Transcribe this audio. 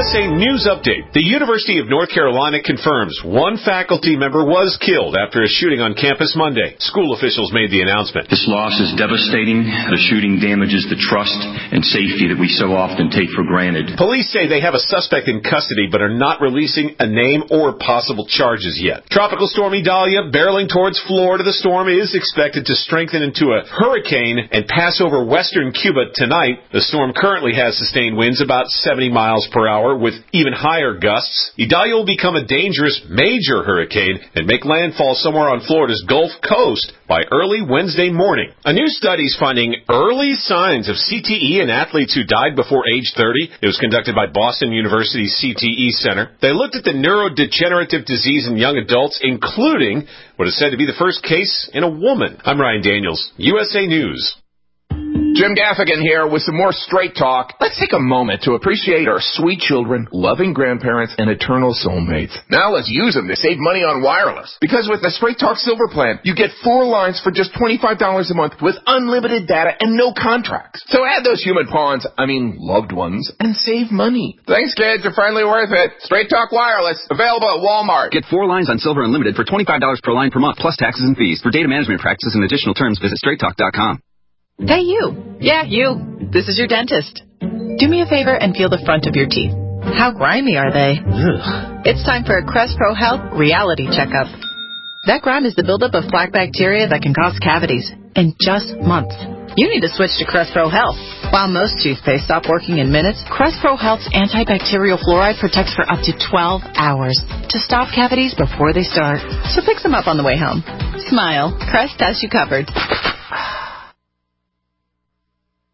USA News Update. The University of North Carolina confirms one faculty member was killed after a shooting on campus Monday. School officials made the announcement. This loss is devastating. The shooting damages the trust and safety that we so often take for granted. Police say they have a suspect in custody but are not releasing a name or possible charges yet. Tropical storm Idalia barreling towards Florida. The storm is expected to strengthen into a hurricane and pass over western Cuba tonight. The storm currently has sustained winds about 70 miles per hour with even higher gusts. Idalia will become a dangerous major hurricane and make landfall somewhere on Florida's Gulf Coast by early Wednesday morning. A new study is finding early signs of CTE in athletes who died before age 30. It was conducted by Boston University's CTE Center. They looked at the neurodegenerative disease in young adults, including what is said to be the first case in a woman. I'm Ryan Daniels, USA News. Jim Gaffigan here with some more Straight Talk. Let's take a moment to appreciate our sweet children, loving grandparents, and eternal soulmates. Now let's use them to save money on wireless. Because with the Straight Talk Silver Plan, you get 4 lines for just $25 a month with unlimited data and no contracts. So add those human loved ones, and save money. Thanks, kids. You're finally worth it. Straight Talk Wireless, available at Walmart. Get 4 lines on Silver Unlimited for $25 per line per month, plus taxes and fees. For data management practices and additional terms, visit straighttalk.com. Hey, you. Yeah, you. This is your dentist. Do me a favor and feel the front of your teeth. How grimy are they? Ugh. It's time for a Crest Pro Health reality checkup. That grime is the buildup of plaque bacteria that can cause cavities in just months. You need to switch to Crest Pro Health. While most toothpaste stop working in minutes, Crest Pro Health's antibacterial fluoride protects for up to 12 hours to stop cavities before they start. So pick some up on the way home. Smile. Crest has you covered.